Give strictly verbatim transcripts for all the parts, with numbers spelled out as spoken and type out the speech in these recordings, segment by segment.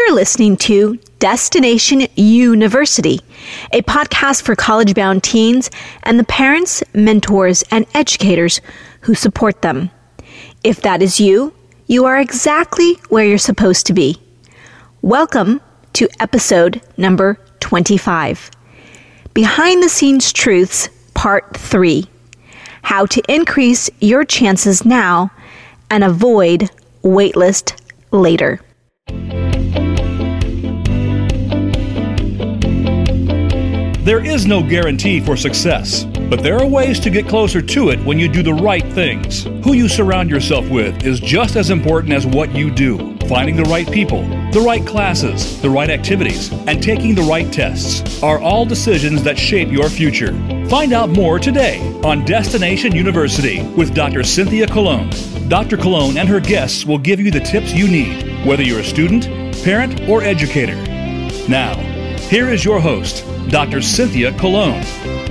You're listening to Destination University, a podcast for college-bound teens and the parents, mentors, and educators who support them. If that is you, you are exactly where you're supposed to be. Welcome to episode number twenty-five. Behind the Scenes Truths, Part three. How to increase your chances now and avoid waitlist later. There is no guarantee for success, but there are ways to get closer to it when you do the right things. Who you surround yourself with is just as important as what you do. Finding the right people, the right classes, the right activities, and taking the right tests are all decisions that shape your future. Find out more today on Destination University with Doctor Cynthia Colon. Doctor Colon and her guests will give you the tips you need, whether you're a student, parent, or educator. Now, here is your host, Doctor Cynthia Colon.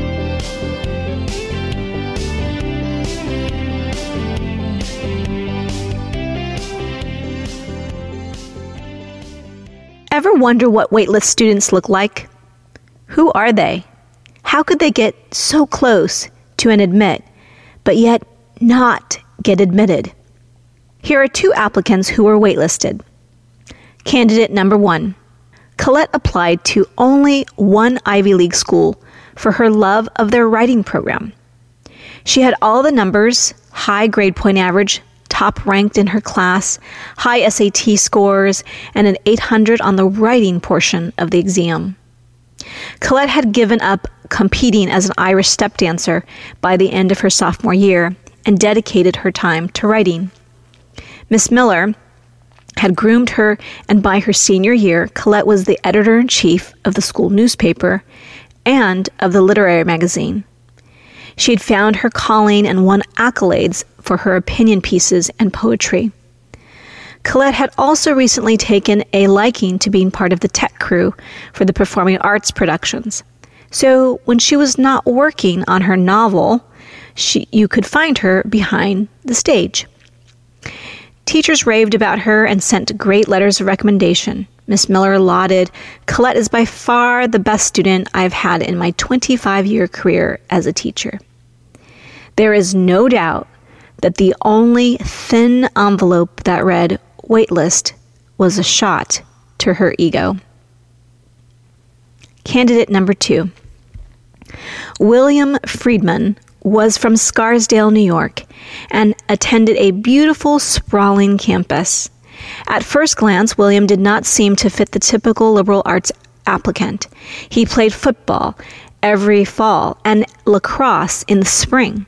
Ever wonder what waitlist students look like? Who are they? How could they get so close to an admit, but yet not get admitted? Here are two applicants who were waitlisted. Candidate number one. Colette applied to only one Ivy League school for her love of their writing program. She had all the numbers, high grade point average, top ranked in her class, high S A T scores, and an eight hundred on the writing portion of the exam. Colette had given up competing as an Irish step dancer by the end of her sophomore year and dedicated her time to writing. Miss Miller had groomed her, and by her senior year, Colette was the editor-in-chief of the school newspaper and of the literary magazine. She had found her calling and won accolades for her opinion pieces and poetry. Colette had also recently taken a liking to being part of the tech crew for the performing arts productions. So when she was not working on her novel, she, you could find her behind the stage. Teachers raved about her and sent great letters of recommendation. Miss Miller lauded, "Colette is by far the best student I've had in my twenty-five-year career as a teacher." There is no doubt that the only thin envelope that read waitlist was a shot to her ego. Candidate number two. William Friedman was from Scarsdale, New York, and attended a beautiful, sprawling campus. At first glance, William did not seem to fit the typical liberal arts applicant. He played football every fall and lacrosse in the spring.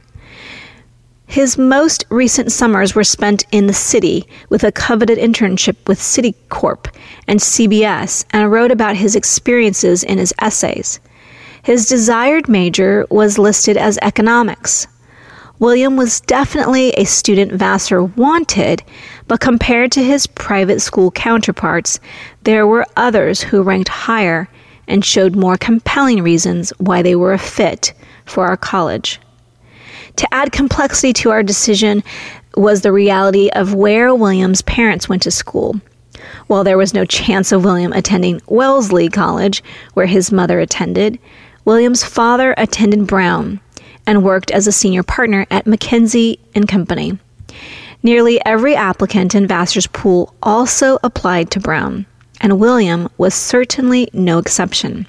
His most recent summers were spent in the city with a coveted internship with Citicorp and C B S, and wrote about his experiences in his essays. His desired major was listed as economics. William was definitely a student Vassar wanted, but compared to his private school counterparts, there were others who ranked higher and showed more compelling reasons why they were a fit for our college. To add complexity to our decision was the reality of where William's parents went to school. While there was no chance of William attending Wellesley College, where his mother attended, William's father attended Brown and worked as a senior partner at McKinsey and Company. Nearly every applicant in Vassar's pool also applied to Brown, and William was certainly no exception.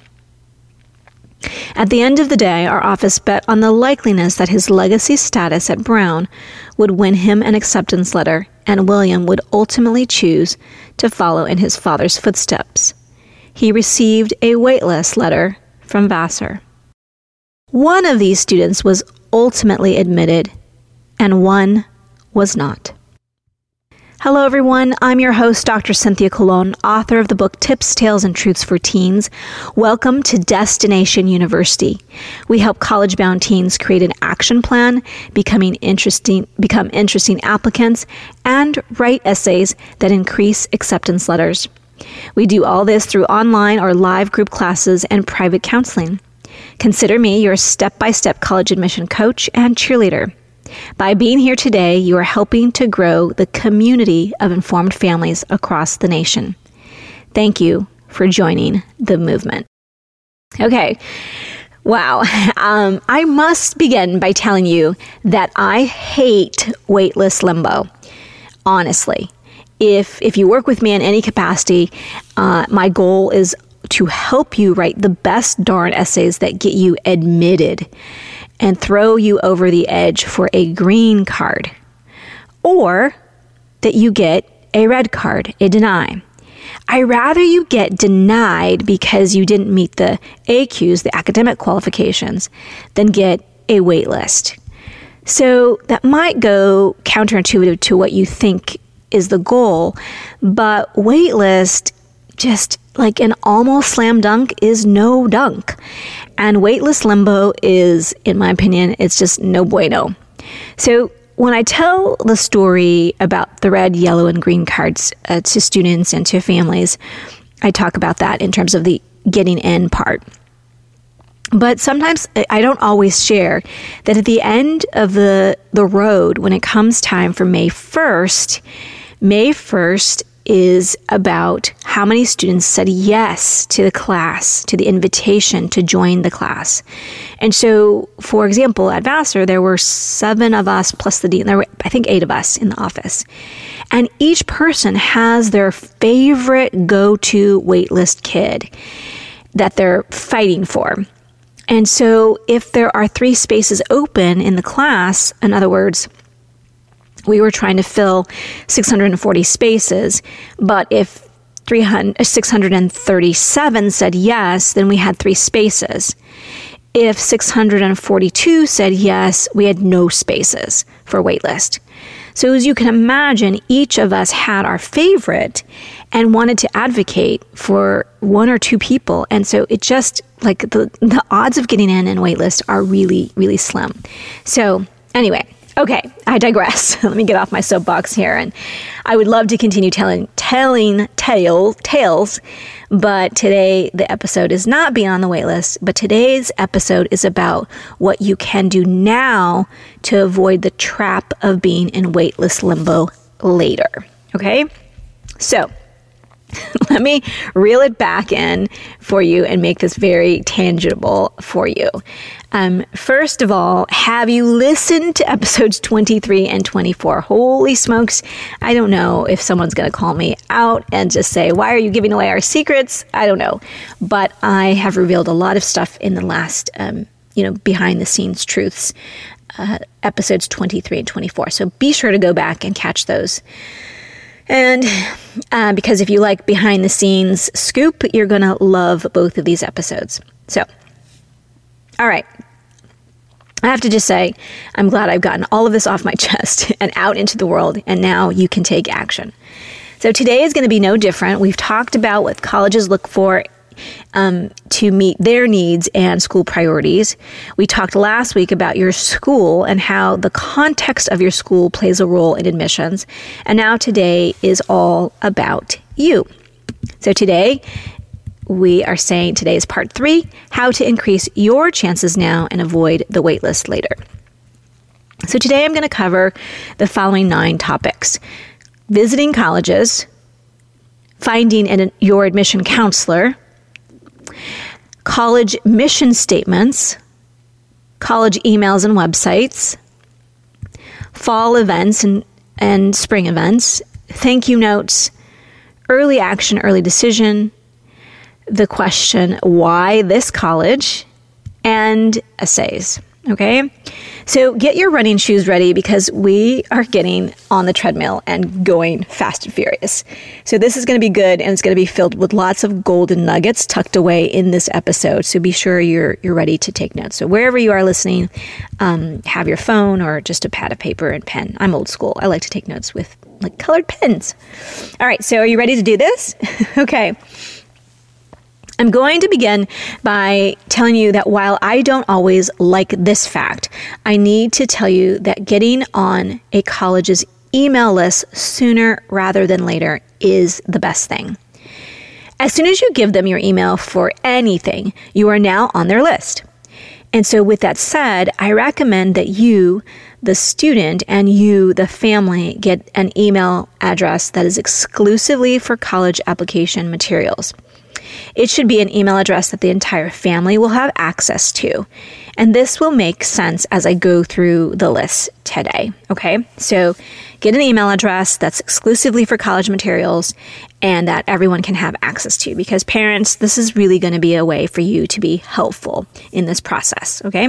At the end of the day, our office bet on the likeliness that his legacy status at Brown would win him an acceptance letter, and William would ultimately choose to follow in his father's footsteps. He received a waitlist letter from Vassar. One of these students was ultimately admitted, and one was not. Hello everyone, I'm your host, Doctor Cynthia Colon, author of the book Tips, Tales, and Truths for Teens. Welcome to Destination University. We help college-bound teens create an action plan, becoming interesting, become interesting applicants, and write essays that increase acceptance letters. We do all this through online or live group classes and private counseling. Consider me your step-by-step college admission coach and cheerleader. By being here today, you are helping to grow the community of informed families across the nation. Thank you for joining the movement. Okay. Wow. Um, I must begin by telling you that I hate waitlist limbo. Honestly, if if you work with me in any capacity, uh, my goal is to help you write the best darn essays that get you admitted and throw you over the edge for a green card, or that you get a red card, a deny. I'd rather you get denied because you didn't meet the A Qs, the academic qualifications, than get a wait list. So that might go counterintuitive to what you think is the goal, but wait list, just like an almost slam dunk, is no dunk. And waitlist limbo is, in my opinion, it's just no bueno. So when I tell the story about the red, yellow, and green cards uh, to students and to families, I talk about that in terms of the getting in part. But sometimes I don't always share that at the end of the, the road, when it comes time for May first, May first is about how many students said yes to the class, to the invitation to join the class. And so, for example, at Vassar, there were seven of us plus the dean. There were, I think, eight of us in the office. And each person has their favorite go-to waitlist kid that they're fighting for. And so if there are three spaces open in the class, in other words, we were trying to fill six hundred forty spaces, but if six hundred thirty-seven said yes, then we had three spaces. If six hundred forty-two said yes, we had no spaces for waitlist. So as you can imagine, each of us had our favorite and wanted to advocate for one or two people. And so it just, like, the, the odds of getting in and waitlist are really, really slim. So anyway, okay, I digress. Let me get off my soapbox here. And I would love to continue telling telling tale, tales, but today the episode is not being on the waitlist, but today's episode is about what you can do now to avoid the trap of being in waitlist limbo later. Okay? So, let me reel it back in for you and make this very tangible for you. Um, first of all, have you listened to episodes twenty-three and twenty-four? Holy smokes. I don't know if someone's going to call me out and just say, why are you giving away our secrets? I don't know. But I have revealed a lot of stuff in the last, um, you know, behind the scenes truths, uh, episodes twenty-three and twenty-four. So be sure to go back and catch those. And uh, because if you like behind the scenes scoop, you're going to love both of these episodes. So, all right. I have to just say, I'm glad I've gotten all of this off my chest and out into the world, and now you can take action. So today is going to be no different. We've talked about what colleges look for um, to meet their needs and school priorities. We talked last week about your school and how the context of your school plays a role in admissions. And now today is all about you. So today, we are saying today is part three, how to increase your chances now and avoid the waitlist later. So today I'm going to cover the following nine topics: visiting colleges, finding an, your admission counselor, college mission statements, college emails and websites, fall events and, and spring events, thank you notes, early action, early decision, the question, why this college, and essays. Okay? So get your running shoes ready because we are getting on the treadmill and going fast and furious. So this is going to be good, and it's going to be filled with lots of golden nuggets tucked away in this episode. So be sure you're you're ready to take notes. So wherever you are listening, um, have your phone or just a pad of paper and pen. I'm old school. I like to take notes with like colored pens. All right. So are you ready to do this? Okay. I'm going to begin by telling you that while I don't always like this fact, I need to tell you that getting on a college's email list sooner rather than later is the best thing. As soon as you give them your email for anything, you are now on their list. And so with that said, I recommend that you the student and you, the family, get an email address that is exclusively for college application materials. It should be an email address that the entire family will have access to. And this will make sense as I go through the list today. Okay, so get an email address that's exclusively for college materials and that everyone can have access to, because parents, this is really going to be a way for you to be helpful in this process. Okay.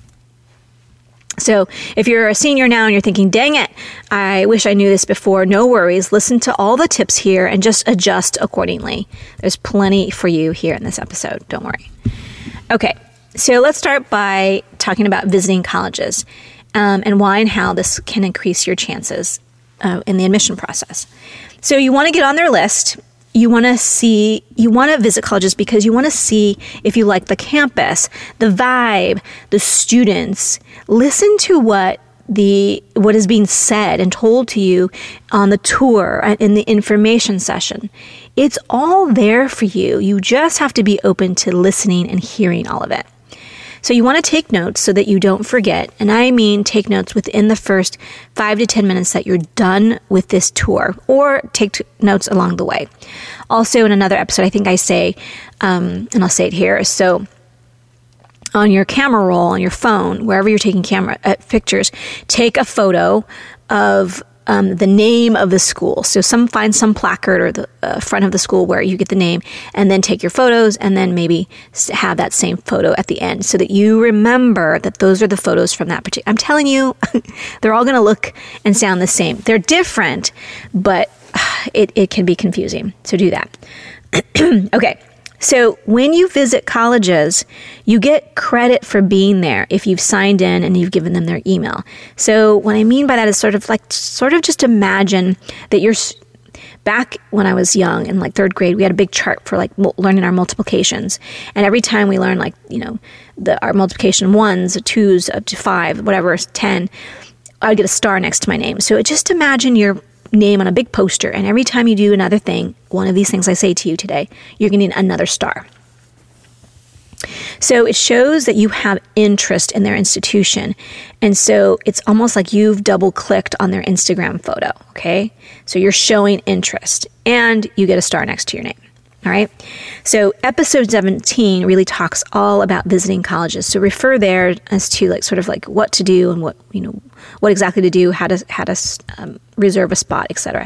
So if you're a senior now and you're thinking, dang it, I wish I knew this before, no worries. Listen to all the tips here and just adjust accordingly. There's plenty for you here in this episode. Don't worry. Okay, so let's start by talking about visiting colleges um, and why and how this can increase your chances uh, in the admission process. So you want to get on their list. You want to see, you want to visit colleges because you want to see if you like the campus, the vibe, the students. Listen to what the what is being said and told to you on the tour and in the information session. It's all there for you. You just have to be open to listening and hearing all of it. So you want to take notes so that you don't forget. And I mean take notes within the first five to ten minutes that you're done with this tour, or take t- notes along the way. Also in another episode, I think I say, um, and I'll say it here, so on your camera roll, on your phone, wherever you're taking camera uh, pictures, take a photo of Um, the name of the school. So some find some placard or the uh, front of the school where you get the name, and then take your photos and then maybe have that same photo at the end so that you remember that those are the photos from that particular. I'm telling you, they're all going to look and sound the same. They're different, but it, it can be confusing. So do that. Okay. So when you visit colleges, you get credit for being there if you've signed in and you've given them their email. So what I mean by that is sort of like, sort of just imagine that you're, back when I was young in like third grade, we had a big chart for like learning our multiplications. And every time we learned like, you know, the our multiplication ones, twos, up to five, whatever, ten, I would get a star next to my name. So just imagine your name on a big poster, and every time you do another thing, one of these things I say to you today, you're getting another star. So it shows that you have interest in their institution. And so it's almost like you've double clicked on their Instagram photo. Okay. So you're showing interest and you get a star next to your name. All right. So episode seventeen really talks all about visiting colleges. So refer there as to like sort of like what to do and what, you know, what exactly to do, how to, how to um, reserve a spot, et cetera.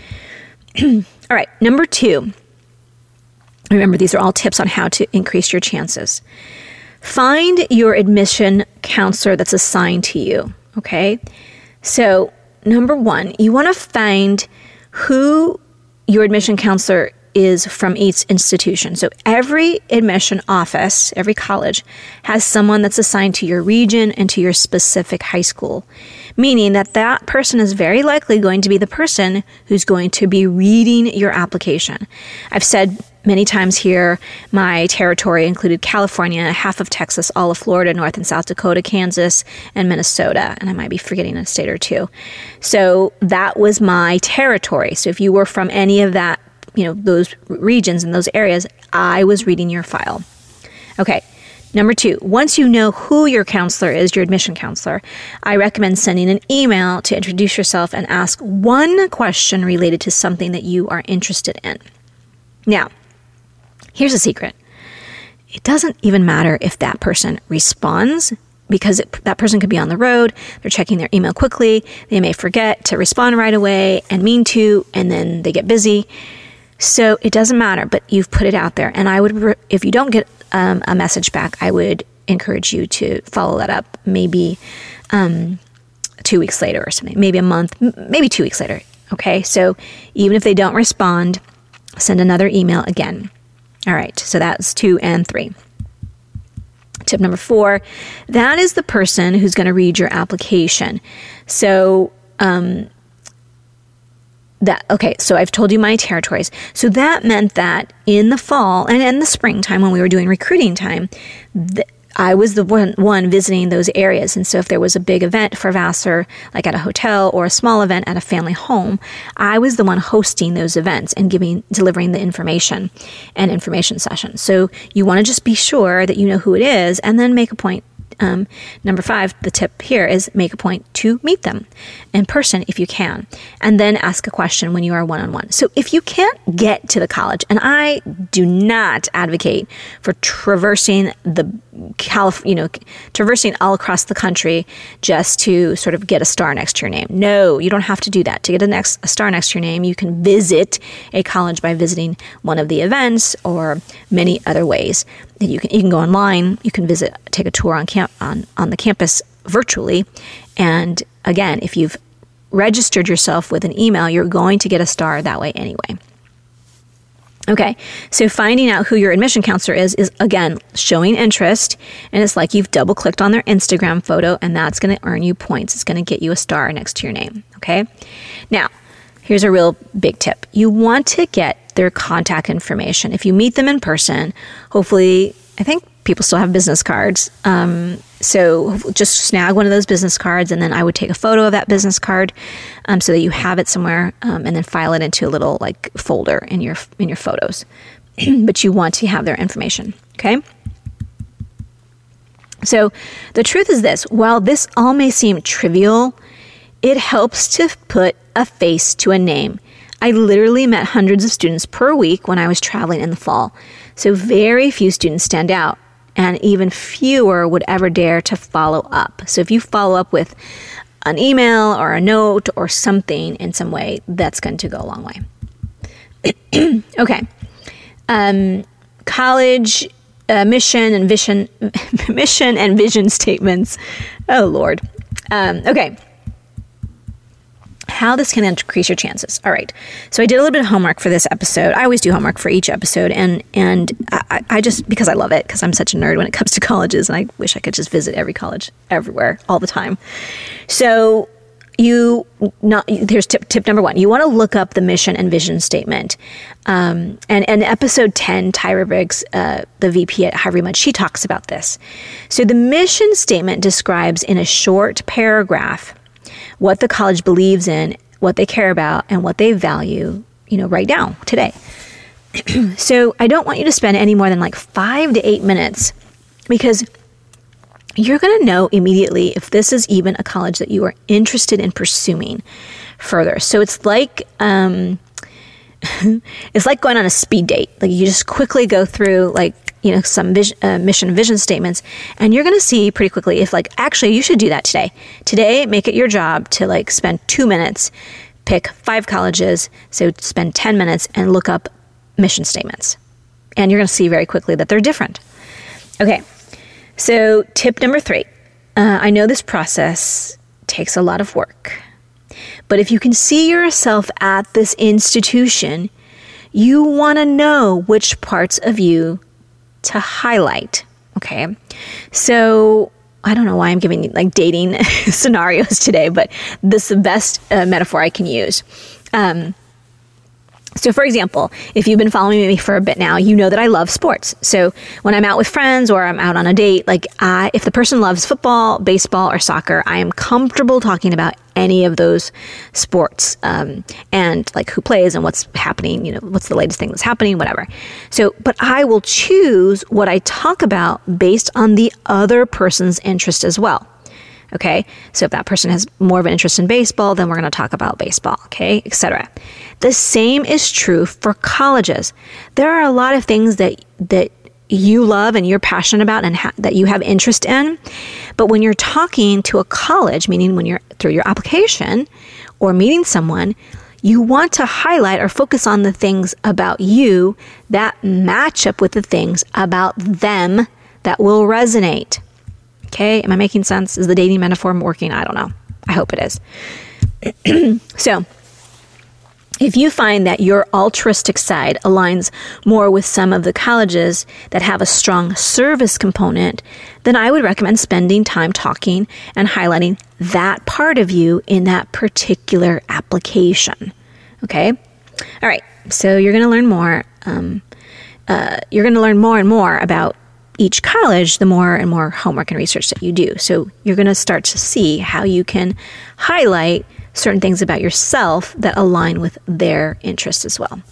All right. Number two. Remember, these are all tips on how to increase your chances. Find your admission counselor that's assigned to you. Okay. So number one, you want to find who your admission counselor is from each institution. So every admission office, every college has someone that's assigned to your region and to your specific high school, meaning that that person is very likely going to be the person who's going to be reading your application. I've said many times here, my territory included California, half of Texas, all of Florida, North and South Dakota, Kansas, and Minnesota. And I might be forgetting a state or two. So that was my territory. So if you were from any of that, you know, those regions and those areas, I was reading your file. Okay. Number two, once you know who your counselor is, your admission counselor, I recommend sending an email to introduce yourself and ask one question related to something that you are interested in. Now, here's a secret. It doesn't even matter if that person responds, because it, that person could be on the road, they're checking their email quickly, they may forget to respond right away and mean to, and then they get busy. So it doesn't matter, but you've put it out there. And I would, if you don't get um, a message back, I would encourage you to follow that up maybe um, two weeks later or something, maybe a month, maybe two weeks later. Okay, so even if they don't respond, send another email again. All right, so that's two and three. Tip number four, that is the person who's going to read your application. So, um, that, okay, so I've told you my territories. So that meant that in the fall and in the springtime when we were doing recruiting time, th- I was the one, one visiting those areas. And so if there was a big event for Vassar, like at a hotel, or a small event at a family home, I was the one hosting those events and giving, delivering the information and information sessions. So you want to just be sure that you know who it is, and then make a point Um, number five, the tip here is make a point to meet them in person if you can, and then ask a question when you are one-on-one. So if you can't get to the college, and I do not advocate for traversing the Calif- you know, traversing all across the country just to sort of get a star next to your name. No, you don't have to do that. To get a, next, a star next to your name, you can visit a college by visiting one of the events or many other ways. You can you can go online, you can visit, take a tour on camp on, on the campus virtually. And again, if you've registered yourself with an email, you're going to get a star that way anyway. Okay, so finding out who your admission counselor is, is again, showing interest, and it's like you've double clicked on their Instagram photo, and that's going to earn you points. It's going to get you a star next to your name, okay? Now, here's a real big tip. You want to get their contact information. If you meet them in person, hopefully, I think people still have business cards. Um, so just snag one of those business cards, and then I would take a photo of that business card um, so that you have it somewhere, um, and then file it into a little like folder in your in your photos. But you want to have their information, okay? So the truth is this: while this all may seem trivial, it helps to put a face to a name. I literally met hundreds of students per week when I was traveling in the fall. So very few students stand out, and even fewer would ever dare to follow up. So if you follow up with an email or a note or something in some way, that's going to go a long way. Okay. Um, college uh, mission and vision, mission and vision statements. Oh, Lord. Um, okay. How this can increase your chances. All right. So I did a little bit of homework for this episode. I always do homework for each episode. And and I, I just, because I love it, because I'm such a nerd when it comes to colleges, and I wish I could just visit every college everywhere all the time. So you, not, here's tip, tip number one. You want to look up the mission and vision statement. Um, and, and episode ten, Tyra Briggs, uh, the V P at Harvey Mudd, she talks about this. So the mission statement describes in a short paragraph what the college believes in, what they care about, and what they value, you know, right now, today. So I don't want you to spend any more than like five to eight minutes, because you're going to know immediately if this is even a college that you are interested in pursuing further. So it's like, um, it's like going on a speed date. Like you just quickly go through like, you know, some vision, uh, mission and vision statements, and you're going to see pretty quickly if like, actually you should do that today. Today, make it your job to like spend two minutes, pick five colleges. So spend ten minutes and look up mission statements. And you're going to see very quickly that they're different. Okay. So tip number three, uh, I know this process takes a lot of work, but if you can see yourself at this institution, you want to know which parts of you to highlight. Okay. So I don't know why I'm giving like dating scenarios today, but this is the best uh, metaphor I can use. Um, So for example, if you've been following me for a bit now, you know that I love sports. So when I'm out with friends or I'm out on a date, like I, if the person loves football, baseball, or soccer, I am comfortable talking about any of those sports, um, and like who plays and what's happening, you know, what's the latest thing that's happening, whatever. So, but I will choose what I talk about based on the other person's interest as well. Okay, so if that person has more of an interest in baseball, then we're going to talk about baseball, okay, et cetera. The same is true for colleges. There are a lot of things that that you love and you're passionate about and ha- that you have interest in, but when you're talking to a college, meaning when you're through your application or meeting someone, you want to highlight or focus on the things about you that match up with the things about them that will resonate. Okay, am I making sense? Is the dating metaphor working? I don't know. I hope it is. So, if you find that your altruistic side aligns more with some of the colleges that have a strong service component, then I would recommend spending time talking and highlighting that part of you in that particular application. Okay? All right, so you're going to learn more. Um, uh, you're going to learn more and more about each college, the more and more homework and research that you do. So you're going to start to see how you can highlight certain things about yourself that align with their interests as well.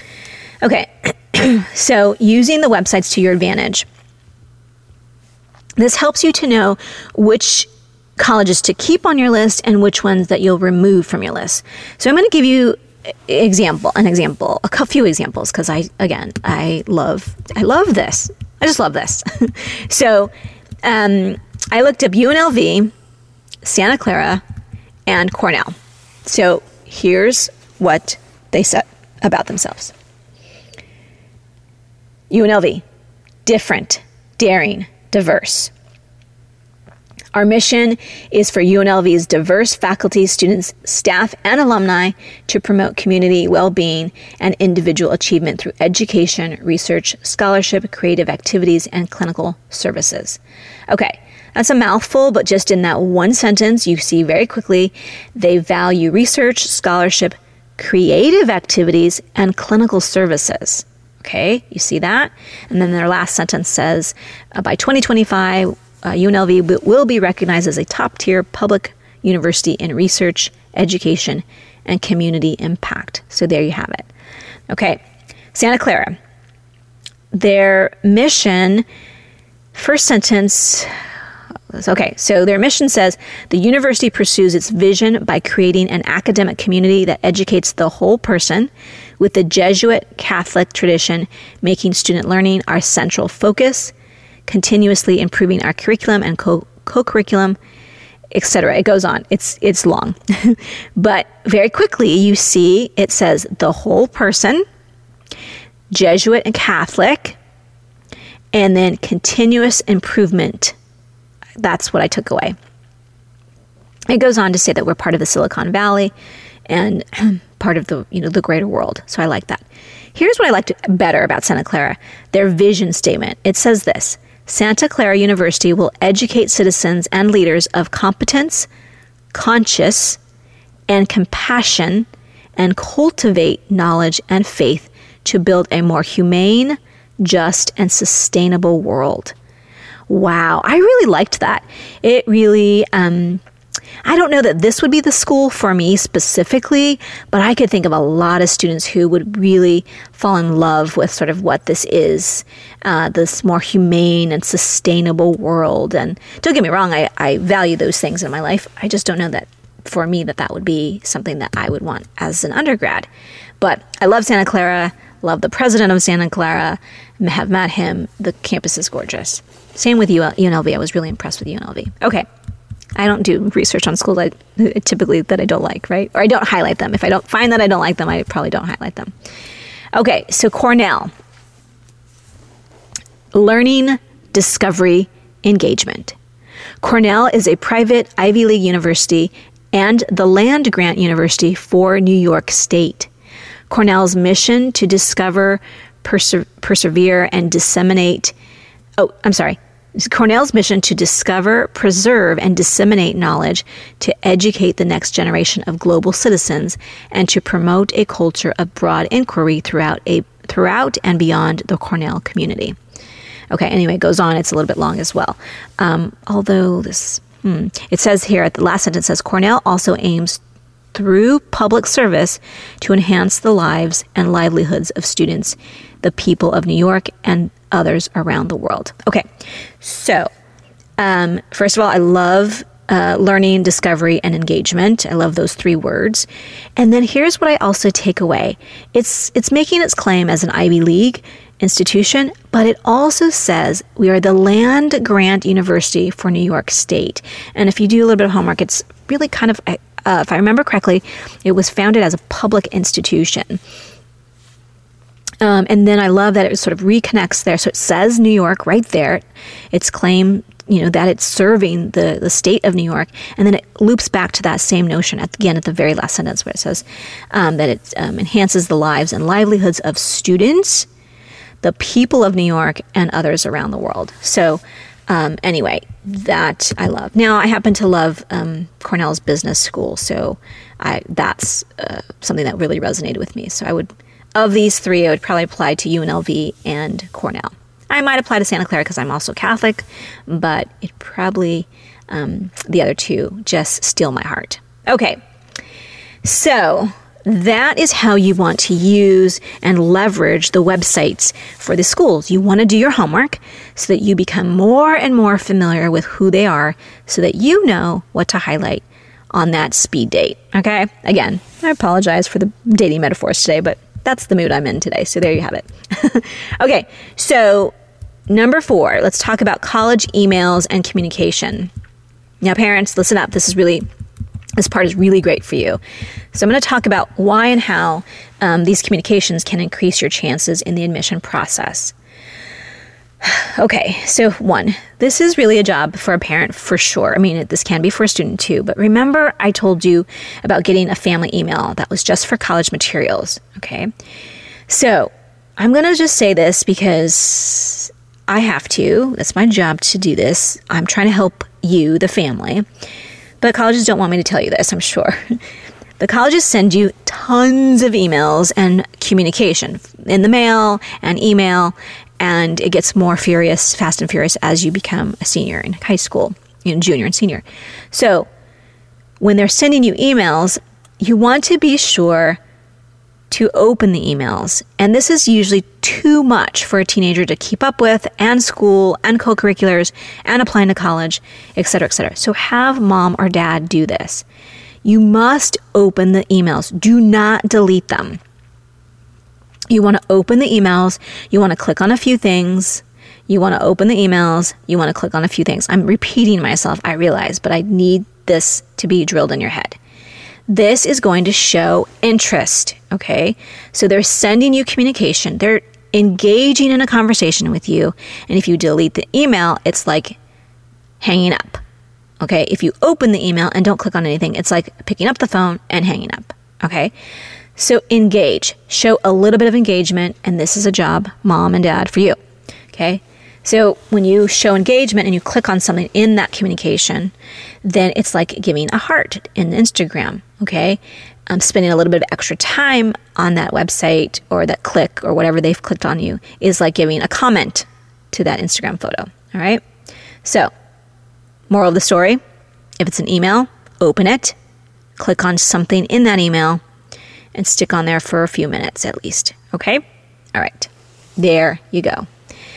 Okay, so using the websites to your advantage. This helps you to know which colleges to keep on your list and which ones that you'll remove from your list. So I'm going to give you example, an example, a few examples, because I, again, I love, I love this. I just love this. So um, I looked up U N L V, Santa Clara, and Cornell. So here's what they said about themselves. U N L V, different, daring, diverse. Our mission is for U N L V's diverse faculty, students, staff, and alumni to promote community well-being and individual achievement through education, research, scholarship, creative activities, and clinical services. Okay, that's a mouthful, but just in that one sentence, you see very quickly they value research, scholarship, creative activities, and clinical services. Okay, you see that? And then their last sentence says, uh, by twenty twenty-five, uh, U N L V w- will be recognized as a top-tier public university in research, education, and community impact. So there you have it. Okay, Santa Clara. Their mission, first sentence, okay, so their mission says, the university pursues its vision by creating an academic community that educates the whole person, with the Jesuit Catholic tradition making student learning our central focus, continuously improving our curriculum and co- co-curriculum, et cetera. It goes on. It's it's long. But very quickly you see it says the whole person, Jesuit and Catholic, and then continuous improvement. That's what I took away. It goes on to say that we're part of the Silicon Valley and part of the, you know, the greater world. So I like that. Here's what I liked better about Santa Clara, their vision statement. It says this: Santa Clara University will educate citizens and leaders of competence, conscience, and compassion, and cultivate knowledge and faith to build a more humane, just, and sustainable world. Wow, I really liked that. It really, um, I don't know that this would be the school for me specifically, but I could think of a lot of students who would really fall in love with sort of what this is, uh, this more humane and sustainable world. And don't get me wrong, I, I value those things in my life. I just don't know that for me that that would be something that I would want as an undergrad. But I love Santa Clara, love the president of Santa Clara, have met him. The campus is gorgeous. Same with U N L V. I was really impressed with U N L V. Okay. I don't do research on schools I, typically that I don't like, right? Or I don't highlight them. If I don't find that I don't like them, I probably don't highlight them. Okay, so Cornell. Learning, discovery, engagement. Cornell is a private Ivy League university and the land-grant university for New York State. Cornell's mission to discover, perse- persevere, and disseminate... Oh, I'm sorry. Cornell's mission to discover, preserve, and disseminate knowledge, to educate the next generation of global citizens, and to promote a culture of broad inquiry throughout a throughout and beyond the Cornell community. Okay, anyway, it goes on. It's a little bit long as well. Um, although this, hmm, it says here at the last sentence says, Cornell also aims through public service to enhance the lives and livelihoods of students, the people of New York, and others around the world. Okay, so um, first of all, I love uh, learning, discovery, and engagement. I love those three words. And then here's what I also take away. It's it's making its claim as an Ivy League institution, but it also says we are the land-grant university for New York State. And if you do a little bit of homework, it's really kind of, uh, if I remember correctly, it was founded as a public institution. Um, and then I love that it sort of reconnects there. So it says New York right there. Its claim, you know, that it's serving the, the state of New York. And then it loops back to that same notion at, again at the very last sentence where it says um, that it um, enhances the lives and livelihoods of students, the people of New York, and others around the world. So um, anyway, that I love. Now, I happen to love um, Cornell's business school. So I, that's uh, something that really resonated with me. So I would... Of these three, I would probably apply to U N L V and Cornell. I might apply to Santa Clara because I'm also Catholic, but it probably, um, the other two just steal my heart. Okay, so that is how you want to use and leverage the websites for the schools. You want to do your homework so that you become more and more familiar with who they are so that you know what to highlight on that speed date. Okay? Again, I apologize for the dating metaphors today, but that's the mood I'm in today. So there you have it. Okay, so number four, let's talk about college emails and communication. Now, parents, listen up. This is really, this part is really great for you. So I'm going to talk about why and how um, these communications can increase your chances in the admission process. Okay, so one, this is really a job for a parent for sure. I mean, this can be for a student too, but remember I told you about getting a family email that was just for college materials, okay? So I'm going to just say this because I have to. That's my job to do this. I'm trying to help you, the family, but colleges don't want me to tell you this, I'm sure. The colleges send you tons of emails and communication in the mail and email, and it gets more furious, fast and furious as you become a senior in high school, you know, junior and senior. So when they're sending you emails, you want to be sure to open the emails. And this is usually too much for a teenager to keep up with, and school and co-curriculars and applying to college, et cetera, et cetera. So have mom or dad do this. You must open the emails. Do not delete them. You want to open the emails. You want to click on a few things. You want to open the emails. You want to click on a few things. I'm repeating myself, I realize, but I need this to be drilled in your head. This is going to show interest, okay? So they're sending you communication. They're engaging in a conversation with you. And if you delete the email, it's like hanging up, okay? If you open the email and don't click on anything, it's like picking up the phone and hanging up, okay? So engage, show a little bit of engagement, and this is a job, mom and dad, for you, okay? So when you show engagement and you click on something in that communication, then it's like giving a heart in Instagram, okay? Um, spending a little bit of extra time on that website or that click or whatever they've clicked on you is like giving a comment to that Instagram photo, all right? So, moral of the story, if it's an email, open it, click on something in that email, and stick on there for a few minutes at least, okay? All right, there you go.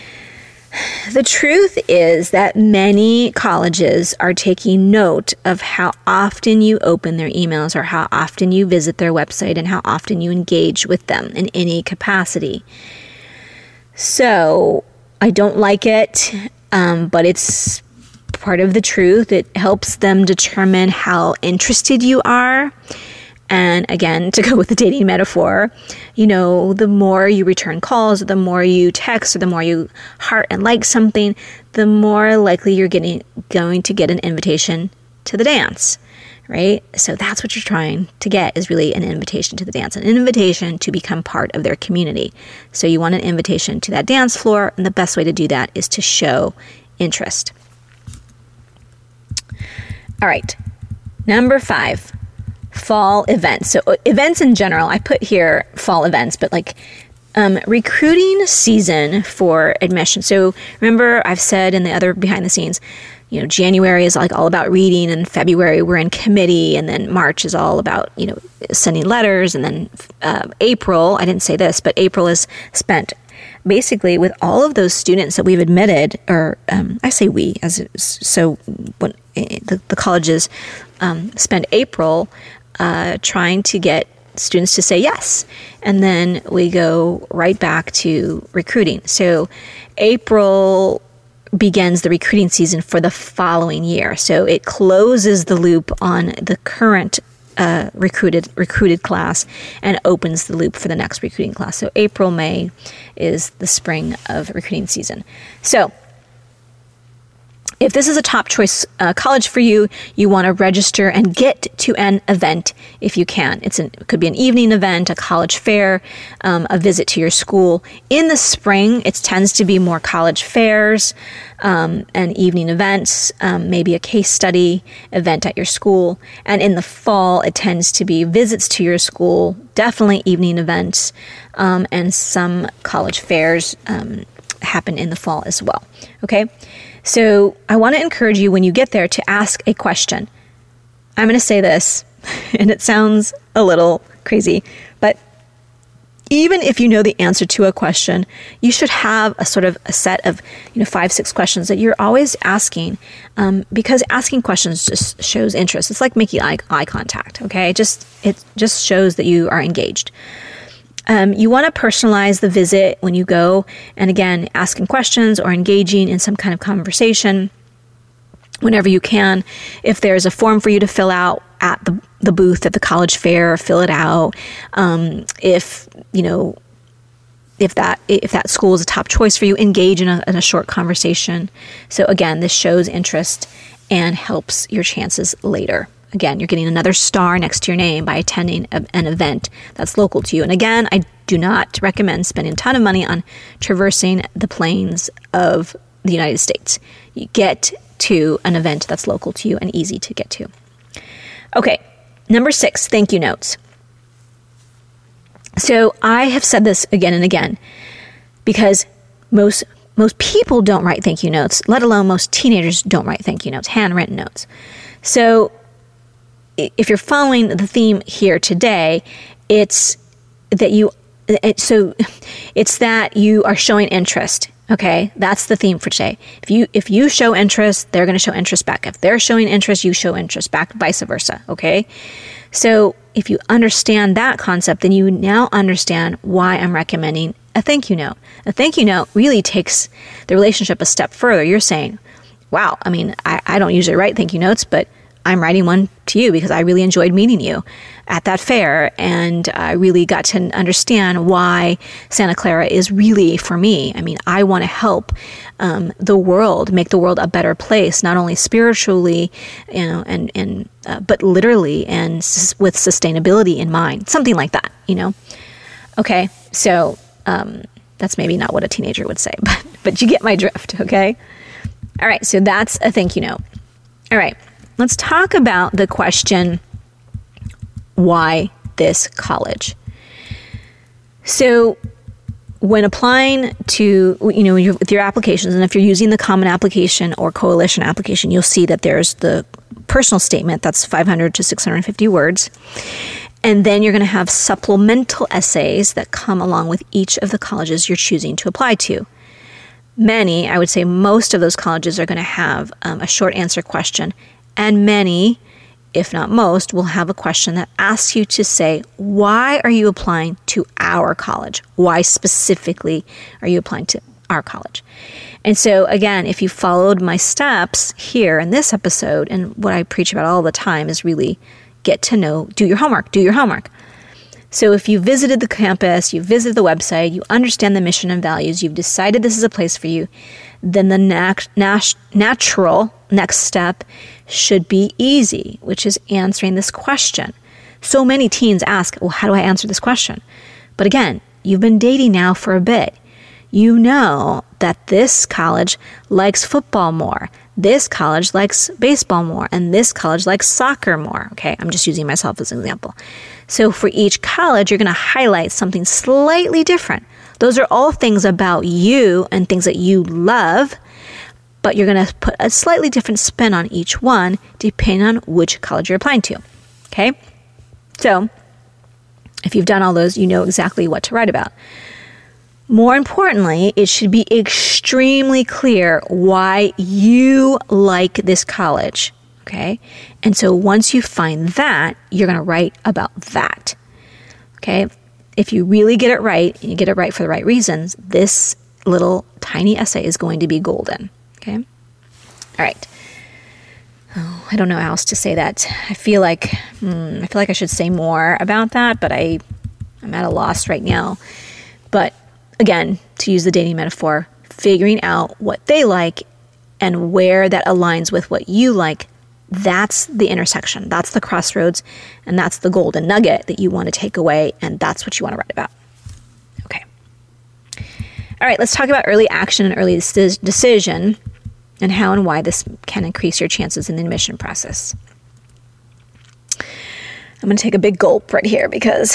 The truth is that many colleges are taking note of how often you open their emails or how often you visit their website and how often you engage with them in any capacity. So I don't like it, um, but it's part of the truth. It helps them determine how interested you are. And again, to go with the dating metaphor, you know, the more you return calls, or the more you text, or the more you heart and like something, the more likely you're getting going to get an invitation to the dance, right? So that's what you're trying to get, is really an invitation to the dance, an invitation to become part of their community. So you want an invitation to that dance floor, and the best way to do that is to show interest. All right, number five. Fall events. So events in general, I put here fall events, but like um, recruiting season for admission. So remember, I've said in the other behind the scenes, you know, January is like all about reading, and February we're in committee, and then March is all about, you know, sending letters, and then uh, April, I didn't say this, but April is spent basically with all of those students that we've admitted, or um, I say we, as so when the, the colleges um, spend April Uh, trying to get students to say yes. And then we go right back to recruiting. So April begins the recruiting season for the following year. So it closes the loop on the current uh, recruited recruited class and opens the loop for the next recruiting class. So April, May is the spring of recruiting season. So if this is a top choice uh, college for you, you want to register and get to an event if you can. It's an, it could be an evening event, a college fair, um, a visit to your school. In the spring, it tends to be more college fairs um, and evening events, um, maybe a case study event at your school. And in the fall, it tends to be visits to your school, definitely evening events, um, and some college fairs um, happen in the fall as well. Okay? So I want to encourage you when you get there to ask a question. I'm going to say this, and it sounds a little crazy. But even if you know the answer to a question, you should have a sort of a set of, you know, five, six questions that you're always asking, um, because asking questions just shows interest. It's like making eye, eye contact, okay? It just, it just shows that you are engaged. Um, you want to personalize the visit when you go, and again, asking questions or engaging in some kind of conversation whenever you can. If there's a form for you to fill out at the, the booth at the college fair, fill it out. Um, if, you know, if that if that school is a top choice for you, engage in a, in a short conversation. So again, this shows interest and helps your chances later. Again, you're getting another star next to your name by attending a, an event that's local to you. And again, I do not recommend spending a ton of money on traversing the plains of the United States. You get to an event that's local to you and easy to get to. Okay, number six, thank you notes. So I have said this again and again because most most people don't write thank you notes, let alone most teenagers don't write thank you notes, handwritten notes. So if you're following the theme here today, it's that you it, so it's that you are showing interest. Okay, that's the theme for today. If you if you show interest, they're going to show interest back. If they're showing interest, you show interest back, vice versa. Okay, so if you understand that concept, then you now understand why I'm recommending a thank you note. A thank you note really takes the relationship a step further. You're saying, wow, I mean, I, I don't usually write thank you notes, but I'm writing one to you because I really enjoyed meeting you at that fair, and I really got to understand why Santa Clara is really for me. I mean, I want to help um, the world, make the world a better place, not only spiritually, you know, and and uh, but literally and s- with sustainability in mind, something like that, you know. Okay, so um, that's maybe not what a teenager would say, but but you get my drift. Okay, all right. So that's a thank you note. All right. Let's talk about the question, why this college? So when applying to, you know, your, with your applications, and if you're using the common application or coalition application, you'll see that there's the personal statement, that's five hundred to six hundred fifty words. And then you're going to have supplemental essays that come along with each of the colleges you're choosing to apply to. Many, I would say most of those colleges are going to have um, a short answer question. And many, if not most, will have a question that asks you to say, why are you applying to our college? Why specifically are you applying to our college? And so again, if you followed my steps here in this episode, and what I preach about all the time is really get to know, do your homework, do your homework. So if you visited the campus, you visited the website, you understand the mission and values, you've decided this is a place for you, then the nat- nat- natural next step should be easy, which is answering this question. So many teens ask, well, how do I answer this question? But again, you've been dating now for a bit. You know that this college likes football more, this college likes baseball more, and this college likes soccer more. Okay, I'm just using myself as an example. So for each college, you're going to highlight something slightly different. Those are all things about you and things that you love, but you're going to put a slightly different spin on each one depending on which college you're applying to. Okay? So if you've done all those, you know exactly what to write about. More importantly, it should be extremely clear why you like this college. Okay? And so once you find that, you're going to write about that. Okay? If you really get it right, and you get it right for the right reasons, this little tiny essay is going to be golden. Okay? All right. Oh, I don't know how else to say that. I feel like hmm, I feel like I should say more about that, but I, I'm at a loss right now. But again, to use the dating metaphor, figuring out what they like and where that aligns with what you like, that's the intersection. That's the crossroads, and that's the golden nugget that you want to take away, and that's what you want to write about. Okay. All right, let's talk about early action and early decision and how and why this can increase your chances in the admission process. I'm going to take a big gulp right here because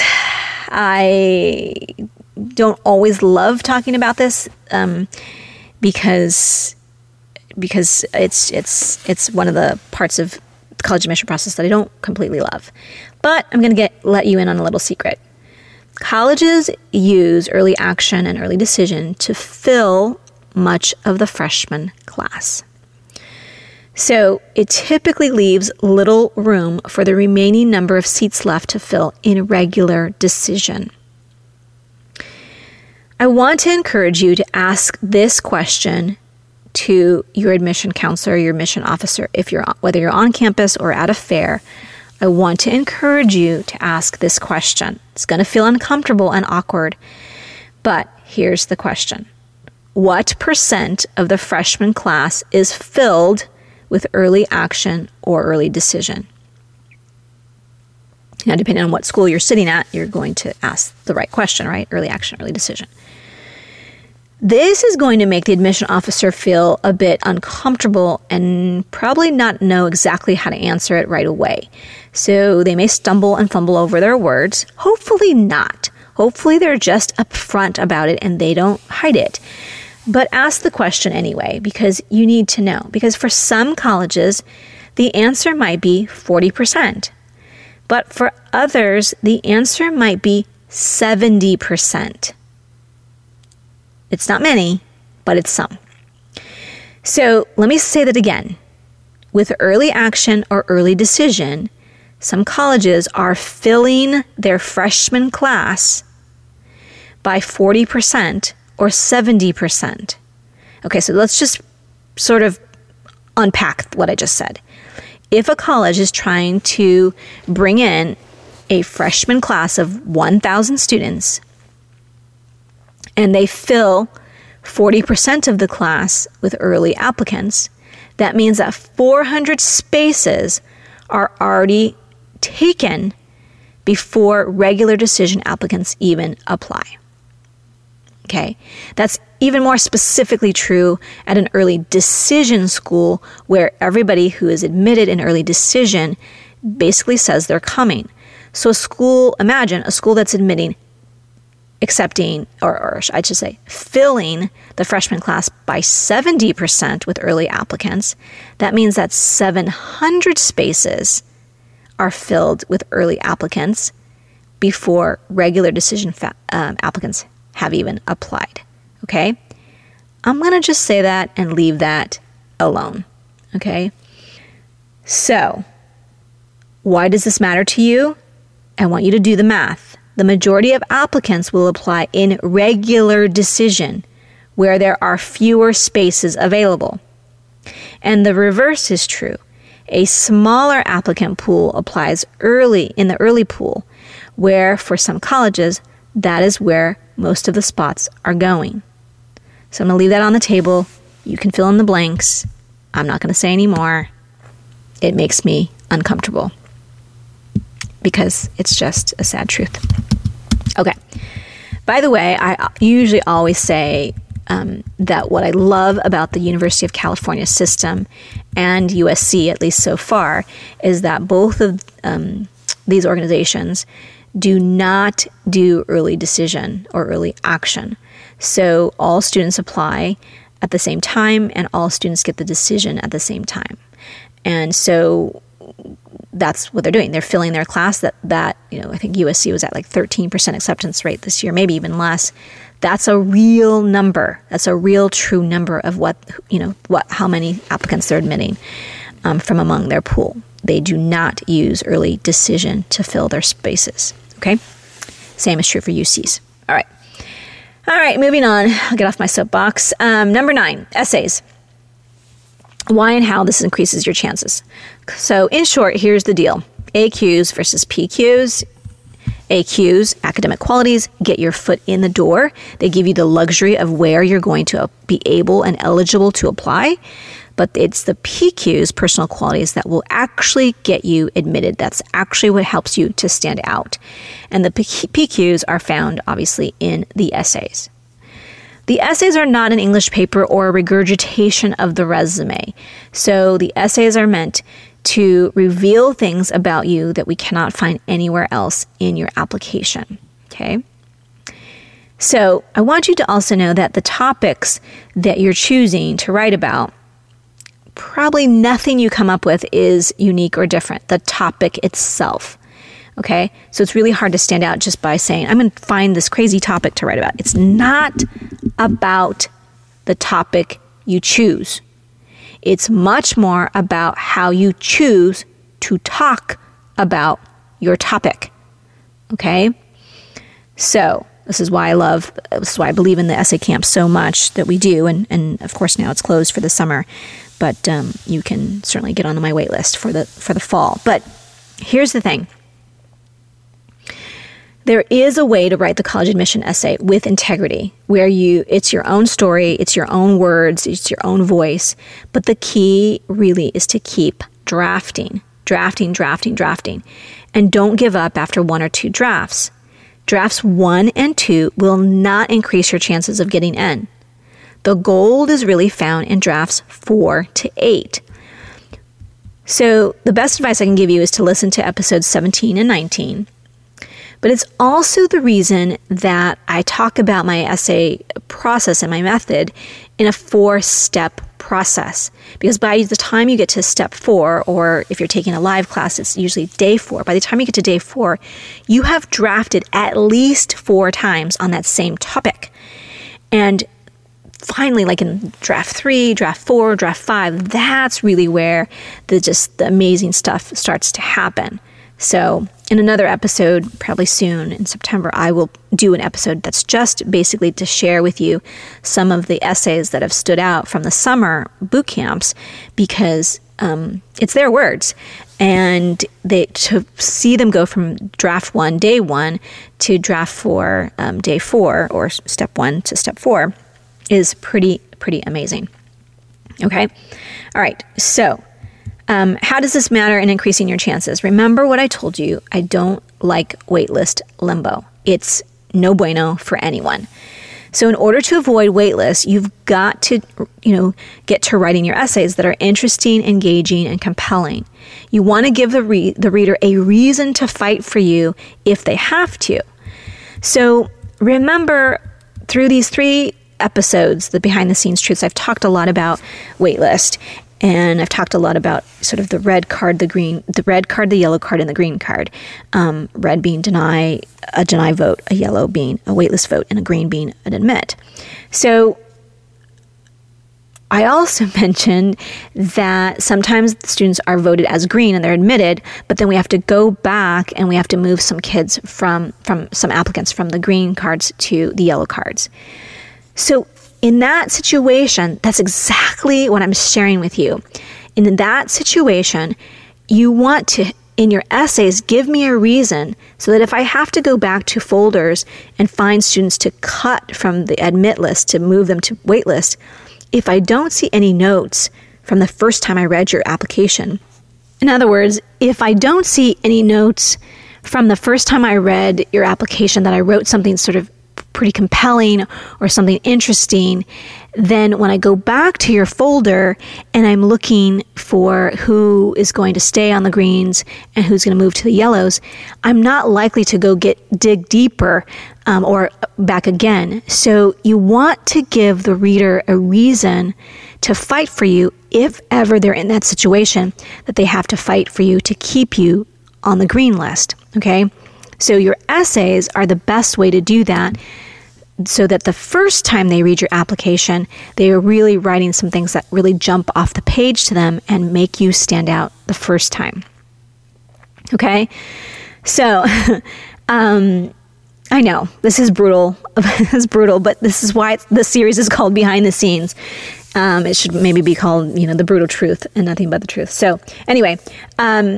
I don't always love talking about this um, because because it's it's it's one of the parts of college admission process that I don't completely love. But I'm going to get let you in on a little secret. Colleges use early action and early decision to fill much of the freshman class. So it typically leaves little room for the remaining number of seats left to fill in regular decision. I want to encourage you to ask this question to your admission counselor, your admission officer, if you're whether you're on campus or at a fair. I want to encourage you to ask this question. It's going to feel uncomfortable and awkward, but here's the question. What percent of the freshman class is filled with early action or early decision? Now, depending on what school you're sitting at, you're going to ask the right question, right? Early action, early decision. This is going to make the admission officer feel a bit uncomfortable and probably not know exactly how to answer it right away. So they may stumble and fumble over their words. Hopefully not. Hopefully they're just upfront about it and they don't hide it. But ask the question anyway, because you need to know. Because for some colleges, the answer might be forty percent. But for others, the answer might be seventy percent. It's not many, but it's some. So let me say that again. With early action or early decision, some colleges are filling their freshman class by forty percent or seventy percent. Okay, so let's just sort of unpack what I just said. If a college is trying to bring in a freshman class of one thousand students, and they fill forty percent of the class with early applicants, that means that four hundred spaces are already taken before regular decision applicants even apply. Okay, that's even more specifically true at an early decision school where everybody who is admitted in early decision basically says they're coming. So a school, imagine a school that's admitting accepting, or, or I should say, filling the freshman class by seventy percent with early applicants. That means that seven hundred spaces are filled with early applicants before regular decision fa- um, applicants have even applied. Okay? I'm going to just say that and leave that alone. Okay? So, why does this matter to you? I want you to do the math. The majority of applicants will apply in regular decision, where there are fewer spaces available. And the reverse is true. A smaller applicant pool applies early in the early pool, where for some colleges, that is where most of the spots are going. So I'm going to leave that on the table. You can fill in the blanks. I'm not going to say any more. It makes me uncomfortable, because it's just a sad truth. Okay. By the way, I usually always say um, that what I love about the University of California system and U S C, at least so far, is that both of um, these organizations do not do early decision or early action. So all students apply at the same time and all students get the decision at the same time. And so that's what they're doing. They're filling their class that, that, you know, I think U S C was at like thirteen percent acceptance rate this year, maybe even less. That's a real number. That's a real true number of what, you know, what, how many applicants they're admitting um, from among their pool. They do not use early decision to fill their spaces. Okay? Same is true for U Cs. All right. All right, moving on. I'll get off my soapbox. Um, number nine, essays. Why and how this increases your chances. So in short, here's the deal. A Qs versus P Qs. A Qs, academic qualities, get your foot in the door. They give you the luxury of where you're going to be able and eligible to apply. But it's the P Qs, personal qualities, that will actually get you admitted. That's actually what helps you to stand out. And the P Qs are found, obviously, in the essays. The essays are not an English paper or a regurgitation of the resume. So the essays are meant to reveal things about you that we cannot find anywhere else in your application. Okay? So I want you to also know that the topics that you're choosing to write about probably nothing you come up with is unique or different. The topic itself. Okay? So it's really hard to stand out just by saying, I'm going to find this crazy topic to write about. It's not about the topic you choose. It's much more about how you choose to talk about your topic. Okay? So this is why I love, this is why I believe in the essay camp so much that we do. And, and of course now it's closed for the summer, but um, you can certainly get on my wait list for the, for the fall. But here's the thing. There is a way to write the college admission essay with integrity, where you, it's your own story, it's your own words, it's your own voice. But the key really is to keep drafting, drafting, drafting, drafting. And don't give up after one or two drafts. Drafts one and two will not increase your chances of getting in. The gold is really found in drafts four to eight. So the best advice I can give you is to listen to episodes seventeen and nineteen. But it's also the reason that I talk about my essay process and my method in a four-step process. Because by the time you get to step four, or if you're taking a live class, it's usually day four. By the time you get to day four, you have drafted at least four times on that same topic. And finally, like in draft three, draft four, draft five, that's really where the just the amazing stuff starts to happen. So in another episode, probably soon in September, I will do an episode that's just basically to share with you some of the essays that have stood out from the summer boot camps, because um, it's their words. And they to see them go from draft one, day one, to draft four, um, day four, or step one to step four is pretty, pretty amazing. Okay? All right. So Um, how does this matter in increasing your chances? Remember what I told you. I don't like waitlist limbo. It's no bueno for anyone. So in order to avoid waitlist, you've got to, you know, get to writing your essays that are interesting, engaging, and compelling. You want to give the re- the reader a reason to fight for you if they have to. So remember, through these three episodes, the behind the scenes truths, I've talked a lot about waitlist. And I've talked a lot about sort of the red card, the green, the red card, the yellow card, and the green card. Um, red being deny, a deny vote, a yellow being a waitlist vote, and a green being an admit. So I also mentioned that sometimes students are voted as green and they're admitted, but then we have to go back and we have to move some kids from, from some applicants from the green cards to the yellow cards. So in that situation, that's exactly what I'm sharing with you. In that situation, you want to, in your essays, give me a reason so that if I have to go back to folders and find students to cut from the admit list to move them to wait list, if I don't see any notes from the first time I read your application, in other words, if I don't see any notes from the first time I read your application that I wrote something sort of pretty compelling or something interesting, then when I go back to your folder and I'm looking for who is going to stay on the greens and who's going to move to the yellows, I'm not likely to go get dig deeper um, or back again. So you want to give the reader a reason to fight for you if ever they're in that situation that they have to fight for you to keep you on the green list. Okay? So your essays are the best way to do that, so that the first time they read your application, they are really writing some things that really jump off the page to them and make you stand out the first time. Okay? So, um, I know, this is brutal. This is brutal, but this is why the series is called Behind the Scenes. Um, it should maybe be called, you know, The Brutal Truth and Nothing But the Truth. So, anyway, um,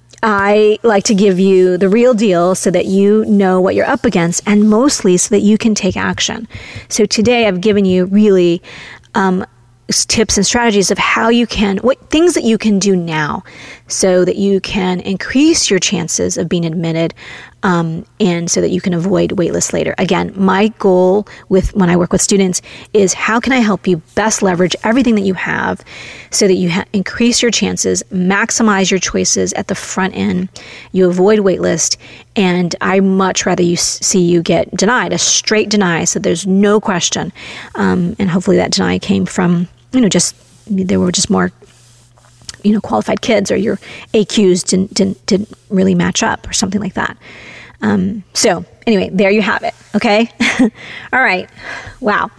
I like to give you the real deal so that you know what you're up against, and mostly so that you can take action. So today I've given you really um, tips and strategies of how you can, what things that you can do now so that you can increase your chances of being admitted, um, and so that you can avoid waitlist later. Again, my goal with when I work with students is how can I help you best leverage everything that you have so that you ha- increase your chances, maximize your choices at the front end, you avoid waitlist, and I much rather you s- see you get denied, a straight deny, so there's no question. Um, and hopefully that deny came from, you know, just, there were just more you know, qualified kids, or your A Qs didn't, didn't, didn't really match up or something like that. Um, so anyway, there you have it. Okay. All right. Wow.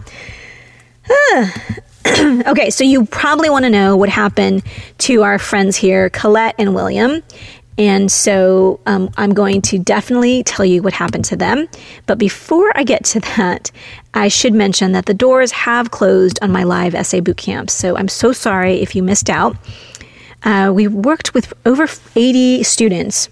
Okay. So you probably want to know what happened to our friends here, Colette and William. And so um, I'm going to definitely tell you what happened to them. But before I get to that, I should mention that the doors have closed on my live essay bootcamp. So I'm so sorry if you missed out. Uh, we worked with over eighty students.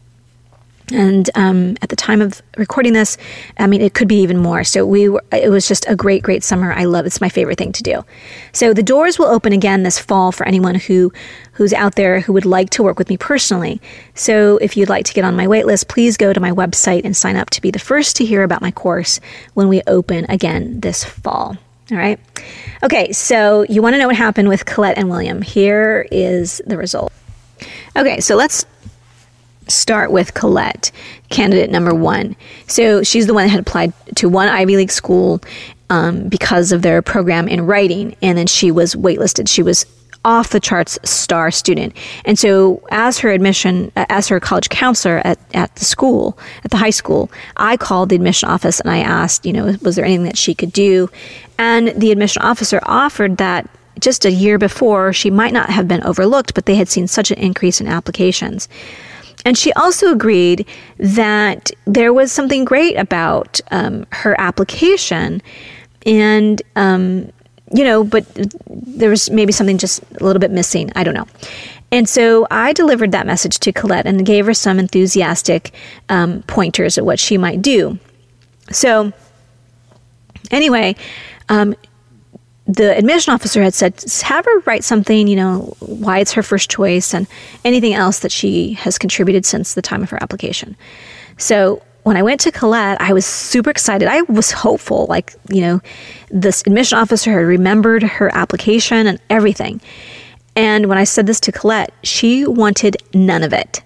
And um, at the time of recording this, I mean, it could be even more. So we were, it was just a great, great summer. I love it. It's my favorite thing to do. So the doors will open again this fall for anyone who who's out there who would like to work with me personally. So if you'd like to get on my wait list, please go to my website and sign up to be the first to hear about my course when we open again this fall. All right. Okay, so you want to know what happened with Colette and William. Here is the result. Okay, so let's start with Colette, candidate number one. So she's the one that had applied to one Ivy League school um, because of their program in writing, and then she was waitlisted. She was off the charts star student. And so as her admission, as her college counselor at, at the school, at the high school, I called the admission office and I asked, you know, was there anything that she could do? And the admission officer offered that just a year before, she might not have been overlooked, but they had seen such an increase in applications. And she also agreed that there was something great about um, her application, and, um, you know, but there was maybe something just a little bit missing. I don't know. And so I delivered that message to Colette and gave her some enthusiastic um, pointers at what she might do. So anyway, um, the admission officer had said, have her write something, you know, why it's her first choice and anything else that she has contributed since the time of her application. So when I went to Colette, I was super excited. I was hopeful, like, you know, this admission officer had remembered her application and everything. And when I said this to Colette, she wanted none of it.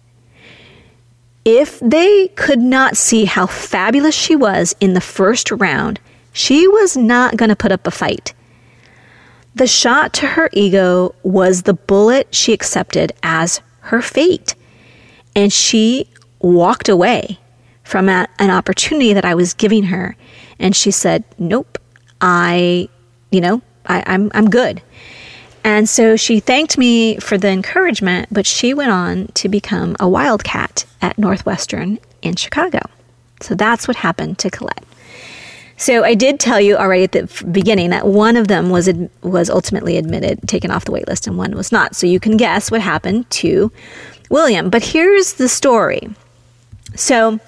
If they could not see how fabulous she was in the first round, she was not going to put up a fight. The shot to her ego was the bullet she accepted as her fate. And she walked away from a, an opportunity that I was giving her. And she said, nope, I, you know, I, I'm, I'm good. And so she thanked me for the encouragement, but she went on to become a Wildcat at Northwestern in Chicago. So that's what happened to Colette. So I did tell you already at the beginning that one of them was ad- was ultimately admitted, taken off the wait list, and one was not. So you can guess what happened to William. But here's the story. So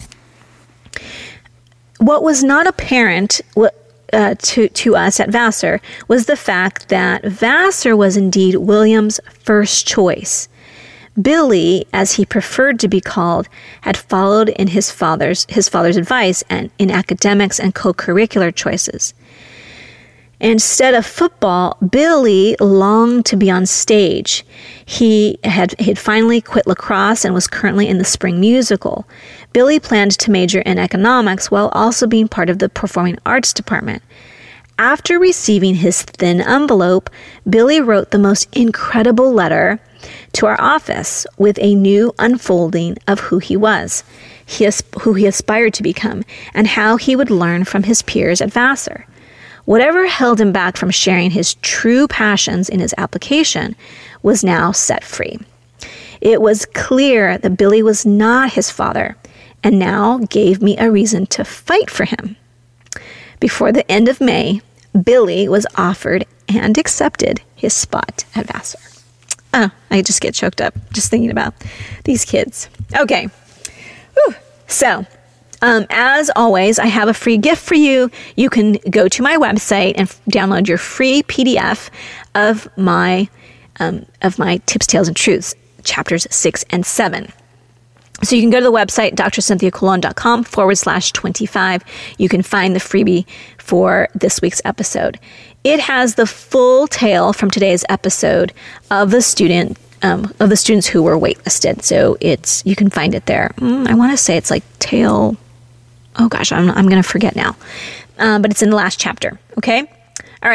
what was not apparent uh, to, to us at Vassar was the fact that Vassar was indeed William's first choice. Billy, as he preferred to be called, had followed in his father's his father's advice and in academics and co-curricular choices. Instead of football, Billy longed to be on stage. He had had finally quit lacrosse and was currently in the spring musical. Billy planned to major in economics while also being part of the performing arts department. After receiving his thin envelope, Billy wrote the most incredible letter to our office with a new unfolding of who he was, he as- who he aspired to become, and how he would learn from his peers at Vassar. Whatever held him back from sharing his true passions in his application was now set free. It was clear that Billy was not his father, and now gave me a reason to fight for him. Before the end of May, Billy was offered and accepted his spot at Vassar. Oh, I just get choked up just thinking about these kids. Okay. Whew. So, um, as always, I have a free gift for you. You can go to my website and f- download your free P D F of my um, of my Tips, Tales, and Truths, chapters six and seven. So you can go to the website, drcynthiacolon.com forward slash 25. You can find the freebie for this week's episode. It has the full tale from today's episode of the student um, of the students who were waitlisted. So it's you can find it there. Mm, I want to say it's like tale. Oh gosh, I'm I'm going to forget now. Um, but it's in the last chapter. Okay. All right.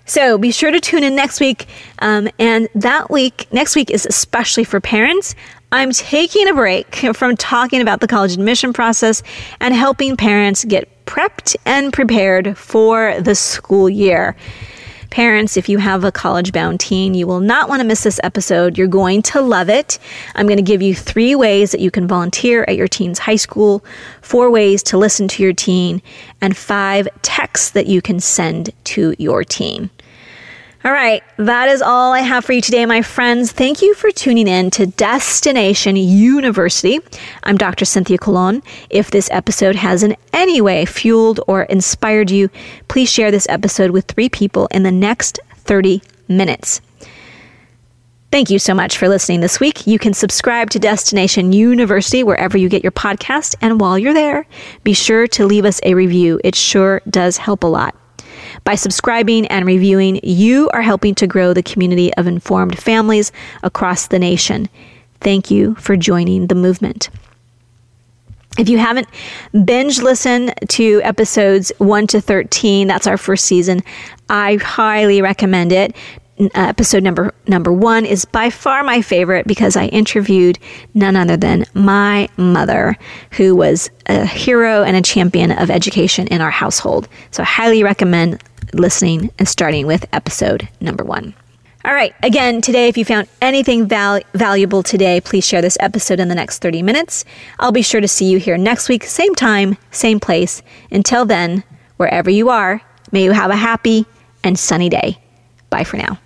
So be sure to tune in next week. Um, and that week, next week is especially for parents. I'm taking a break from talking about the college admission process and helping parents get prepped and prepared for the school year. Parents, if you have a college-bound teen, you will not want to miss this episode. You're going to love it. I'm going to give you three ways that you can volunteer at your teen's high school, four ways to listen to your teen, and five texts that you can send to your teen. All right, that is all I have for you today, my friends. Thank you for tuning in to Destination University. I'm Doctor Cynthia Colon. If this episode has in any way fueled or inspired you, please share this episode with three people in the next thirty minutes. Thank you so much for listening this week. You can subscribe to Destination University wherever you get your podcast. And while you're there, be sure to leave us a review. It sure does help a lot. By subscribing and reviewing, you are helping to grow the community of informed families across the nation. Thank you for joining the movement. If you haven't binge listened to episodes one to thirteen, that's our first season, I highly recommend it. Uh, episode number number one is by far my favorite because I interviewed none other than my mother, who was a hero and a champion of education in our household. So I highly recommend listening and starting with episode number one. All right. Again, today, if you found anything val- valuable today, please share this episode in the next thirty minutes. I'll be sure to see you here next week, same time, same place. Until then, wherever you are, may you have a happy and sunny day. Bye for now.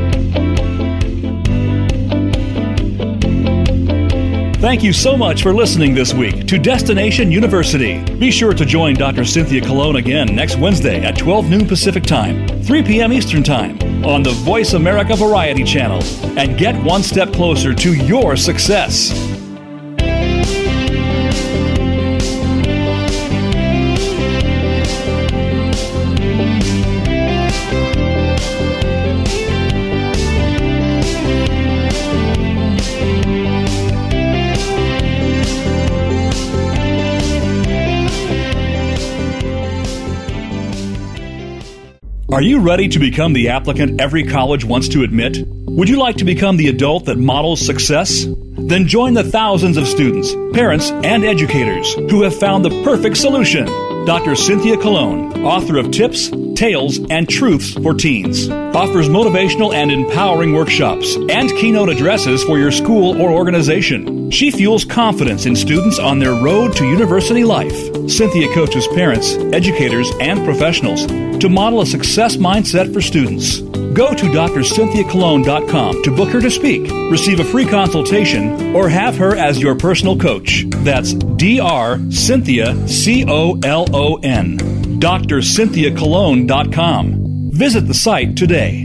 Thank you so much for listening this week to Destination University. Be sure to join Doctor Cynthia Colon again next Wednesday at twelve noon Pacific Time, three p.m. Eastern Time on the Voice America Variety Channel, and get one step closer to your success. Are you ready to become the applicant every college wants to admit? Would you like to become the adult that models success? Then join the thousands of students, parents, and educators who have found the perfect solution. Doctor Cynthia Colon, author of Tips, Tales, and Truths for Teens, offers motivational and empowering workshops and keynote addresses for your school or organization. She fuels confidence in students on their road to university life. Cynthia coaches parents, educators, and professionals to model a success mindset for students. Go to D R cynthia colon dot com to book her to speak, receive a free consultation, or have her as your personal coach. That's D R Cynthia, C O L O N, D R cynthia colon dot com. Visit the site today.